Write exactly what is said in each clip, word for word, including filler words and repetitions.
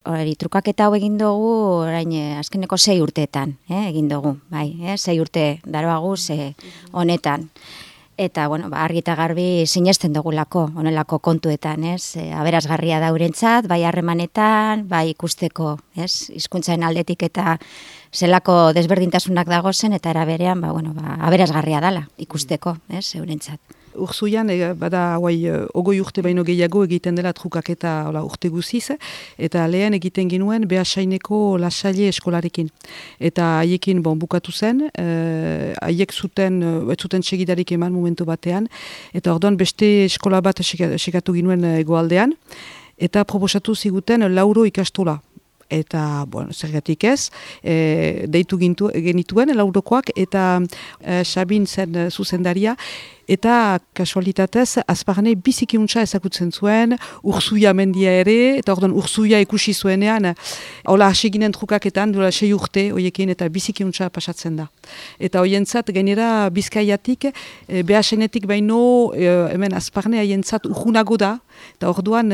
hori trukaketa hau egin dugu orain eh, azkeneko sei urteetan, eh, egin dugu, bai, eh, sei urte daroaguz eh, honetan. Eta, bueno, ba, argi eta garbi sinesten dugulako, honelako kontuetan, ez? E, aberasgarria da urentzat, bai harremanetan, bai ikusteko, ez? Hizkuntzaren aldetik eta zelako desberdintasunak dagozen, eta era berean, ba, bueno, ba, aberasgarria dala ikusteko, ez? Eurentzat. Urzuian, e, bada, guai, ogoi urte baino gehiago egiten dela trukaketa hola, urte guziz, eta lehen egiten ginuen Beasaineko Lasalle eskolarekin. Eta haiekin bon, bukatu zen, e, haiek zuten, ez zuten segidarik eman momentu batean, eta orduan beste eskola bat segatu ginuen hegoaldean, eta proposatu ziguten lauro ikastola. Eta, bueno, zergatik ez, e, deitu gintu, genituen laurokoak, eta e, Sabin zen zuzendaria, eta kasualitatez, azparne bizikiuntza ezagutzen zuen, Urzuia mendia ere, eta orduan Urzuia ikusi zuenean, hola hasi ginen trukaketan, duela sei urte hoiekin, eta bizikiuntza pasatzen da. Eta hoientzat, gainera Bizkaiatik, e, Beasenetik baino, e, hemen azparne haientzat urgunago da, eta orduan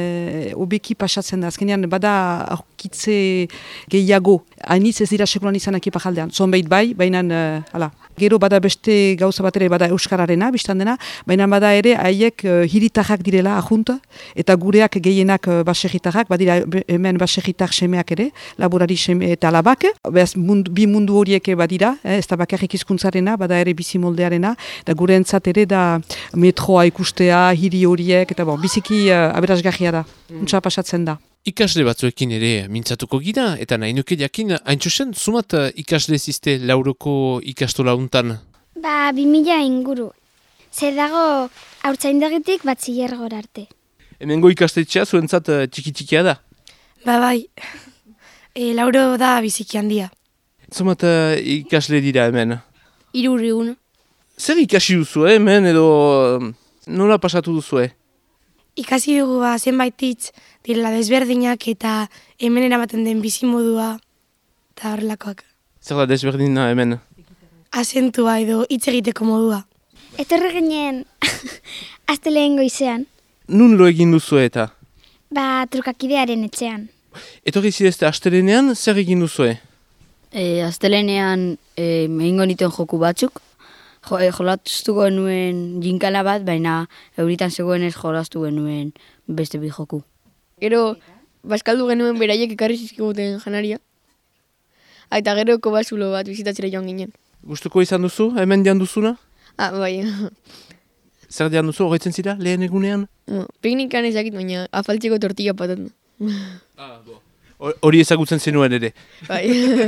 e, obeki pasatzen da. Azkenean, bada aurkitze gehiago, hainitz ez dira sekulan izanak ipajaldean. Zonbait bai, baina, e, hala. Gero bada beste gauza bat ere, bada Euskararena, biztan dena, baina bada ere haiek uh, hiritarrak direla ahunta, eta gureak gehienak uh, baserritarrak, badira hemen baserritar semeak ere, laborari seme eta labak, behaz mundu, bi mundu horiek badira, eh, ez da bakarrik hizkuntzarena, bada ere bizimoldearena, eta gure entzat ere da metroa ikustea, hiri horiek, eta bon, biziki uh, aberasgarria da, untsa pasatzen da. Ikasle batzuekin ere mintzatuko gira, eta nahi nuke jakin, haintxosen, zumat ikasle ziste lauroko ikastola untan? Ba, bi mila inguru. Zer dago haurtzaindagitik bat zilergor arte. Hemengo ikastetxea zuentzat txiki-txikia da? Ba, bai. E, lauro da biziki handia. Zumat ikasle dira hemen? Hirurehun. Zer ikasi duzu, eh, hemen edo nola pasatu duzu, eh? Ikasi dugu ba, zenbait hitz direla desberdinak eta hemen eramaten den bizimodua eta horrelakoak. Zer da desberdina hemen? Azentua edo hitz egiteko modua. Etorri ginen astelehen goizean. Nun lo egin duzu eta? Ba, trukakidearen etxean. Etorri zirezte astelenean, zer egin duzu? E, astelenean e, egingo nituen joku batzuk. Jo, e, jolastuko nuen jinkala bat, baina euritan zegoen ez jolastu genuen beste bi joku. Gero, bazkaldu genuen beraiek ekarri zizkiguten janaria. Eta gero kobazulo bat bizitatzera joan ginen. Gustuko izan duzu, hemen dian duzuna? Ah, bai. Zer dian duzu, horretzen zira, lehen egunean? No, piknikan ezakit, baina afaltzeko tortilla patatu. Ah, bo. Hori ezagutzen zenuen ere. Bai.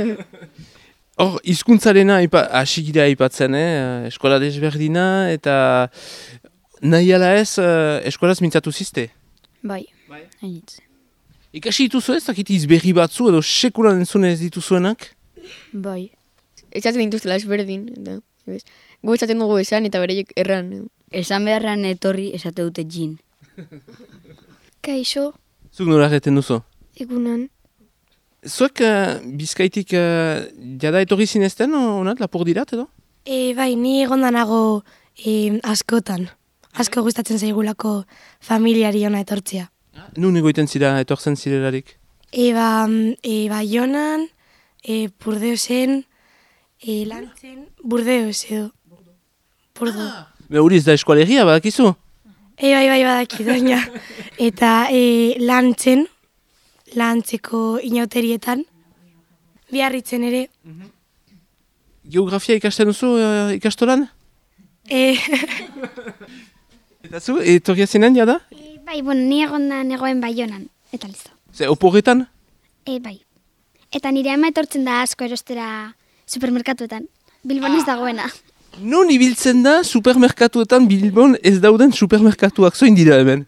Hor, hizkuntzarena hasi gira aipatzen, eh? Eskola desberdina, eta nahi ala ez, eskolaz mintzatu zizte? Bai, bai. Hainitz. Ikasi dituzu ez, dakit izberri batzu, edo sekulan entzune ez dituzuenak? Bai. Esaten dituztela ezberdin, eta gu esaten dugu esan, eta bereiek erran. Esan beharran etorri esate dute jin. Kaixo. Zuk nola egiten duzu? Egunan. Zuek uh, Bizkaitik uh, jada etorri zinezten, honat, lapur dirat edo? E, bai, ni egondanago e, askotan. Asko gustatzen zaigulako familiari ona etortzea. Nun egoiten zira etortzen zirelarik? E, ba, e, ba Jonan, e, Burdeosen, e, Lantzen, Burdeos edo. Burdo. Ah, hori ez da eskualegia, badakizu? E, bai, bai, badaki, doina. Eta e, Lantzen, Lantzeko inauterietan, Biarritzen ere. Geografia ikasten duzu uh, ikastolan? E... Eta zu, etorria zinen jada? E, bai, bueno, ni egondan egoen Baionan, eta listo. Ze, oporretan? E, bai. Eta nire ama etortzen da asko erostera supermerkatuetan. Bilbon ez dagoena. Non ibiltzen da supermerkatuetan Bilbon ez dauden supermerkatuak zoin dira hemen?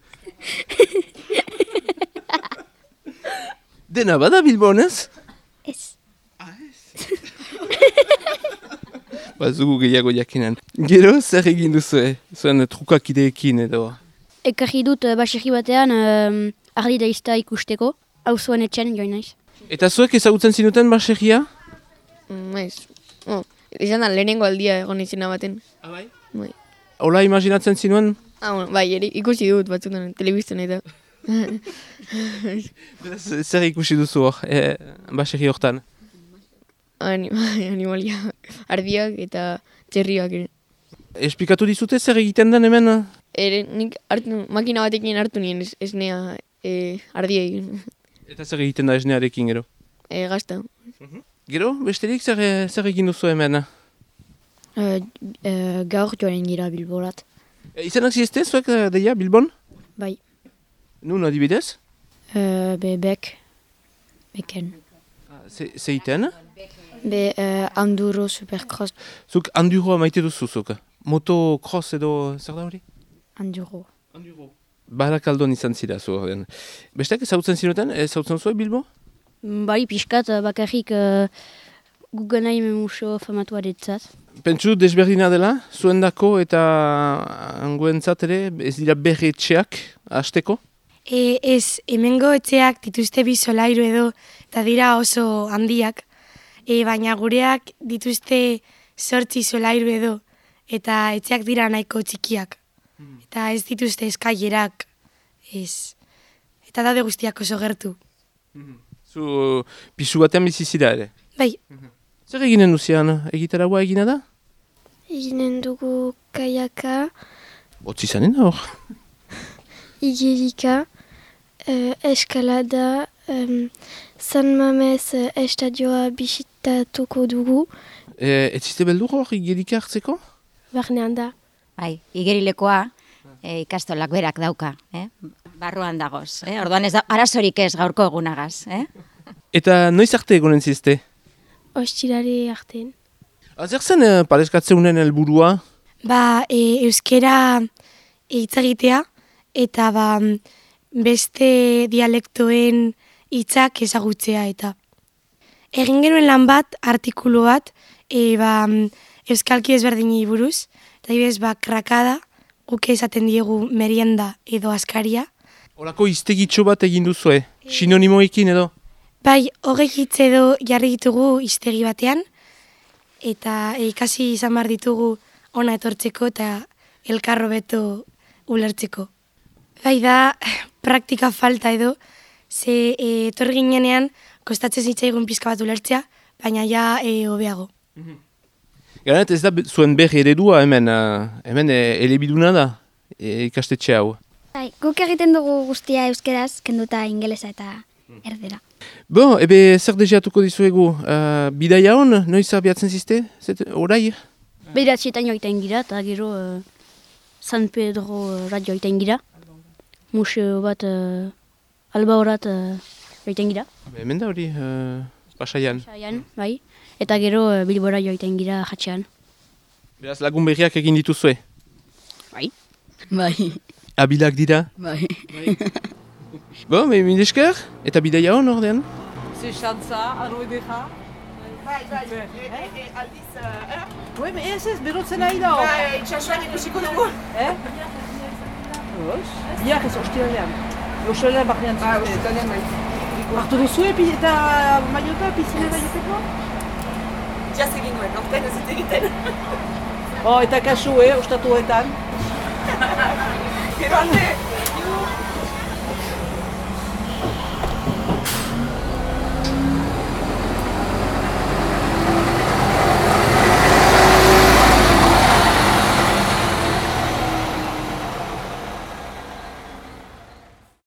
Dena bada Bilbon ez? Ez. Ah, ez? Bazugu gehiago jakinen. Gero, zer egin duzu, eh? Zuen trukakideekin edo? Ekarri dut baserri batean um, ardi daizta ikusteko, hau zuen etxen joan naiz. Eta zuek ezagutzen zinuten baserria? Mm, ez. Oh, izan da lehenengo aldia egon izena baten. Ah, bai? Bai. Hola imaginatzen zinuen? Ah, bueno, bai, eri, ikusi dut batzutan, telebizten eta. Beraz, zer ikusi duzu hor, e, baserri hortan? Anima, animalia, ardiak eta txerriak ere. Esplikatu dizute zer egiten den hemen? Ere, nik hartu, makina batekin hartu nien es, esnea e, ardia egin. Eta zer egiten da esnearekin gero? E, gazta. Gero, besterik zer, zer egin duzu hemen? E, e, gaur joaren gira Bilborat. E, izanak zizte, zuek eh, deia, Bilbon? Bai, Nun adibidez? e, be bek, beken. Ze, zeiten? Be e, Anduro Supercross Zuk anduroa maite duzu zuk? Motocross edo zer da hori? Anduro. Anduro. Barakaldon izan zira zu horren. Bestek ezautzen zinuten, ezautzen zuen Bilbo? Bai, pixkat, bakarrik uh, Guggenheim museo famatu adetzat. Pentsu desberdina dela, zuendako eta angoentzat ere, ez dira berri etxeak hasteko? E, ez, hemengo etxeak dituzte bi solairu edo, eta dira oso handiak. E, baina gureak dituzte sortzi solairu edo, eta etxeak dira nahiko txikiak. Eta ez dituzte eskailerak, ez. Eta daude guztiak oso gertu. Zu pisu batean bizi zira ere. Bai, Zer eginen duzian, egitaragoa egina da? Eginen dugu kaiaka, Otzi zanen da hor. igerika, uh, eskalada, um, San Mamez uh, estadioa bisitatuko dugu. E, ez ziste beldur hor, igerika hartzeko? Barnean da. Bai, igerilekoa e, ikastolak berak dauka, eh? Barruan dagoz, eh? Orduan ez da, arazorik ez gaurko egunagaz, eh? Eta noiz arte egonen zizte? Ostirari artean. Zer zen e, parezkatzeunen helburua? ba, e, euskera hitz egitea, eta ba, beste dialektoen hitzak ezagutzea eta. Egin genuen lan bat, artikulu bat, e, ba, euskalki ezberdini buruz, eta ibez, ba, krakada, guk esaten diegu merienda edo askaria. Horako iztegitxo bat egin duzue, sinonimoekin edo? Bai, hogei hitz edo jarri ditugu hiztegi batean, eta e, ikasi izan behar ditugu ona etortzeko eta elkarro beto ulertzeko. Bai da, praktika falta edo, ze e, etorri ginenean kostatzen zitzaigun pizka bat ulertzea, baina ja e, hobeago. Garet ez da be- zuen berri eredua hemen, uh, hemen e, elebiduna da e, ikastetxe hau. Bai, guk egiten dugu guztia euskeraz, kenduta ingelesa eta erdera. Bo, ebe zer deseatuko dizuegu, uh, bidaia hon, noiz abiatzen zizte, Zet, orai? Bederatxietan joitain gira, eta gero uh, San Pedro uh, rat joitain gira. Museo bat, uh, alba horat uh, joitain gira. Hemen da hori, uh, pasaian. Saian, bai. Eta gero uh, Bilbora joitain gira jatxean. Beraz lagun berriak egin dituzue. Bai. Bai. Abilak dira. Bai. Bo, me mindesker, eta bidaia hon ordean. Ze xantza, arro edera. Bai, bai, aldiz... Bai, me ez ez, berotzen nahi da. Bai, txasuan ikusiko dugu. Eh? Oz, biak ez ostiralean. Ostiralean barnean zuzte. Ba, ostiralean bai. Artu duzu epi eta maiota, pizinera joteko? Jaz egin nuen, orten ez egiten. Oh, eta kasu, eh, ostatuetan. Gero alde,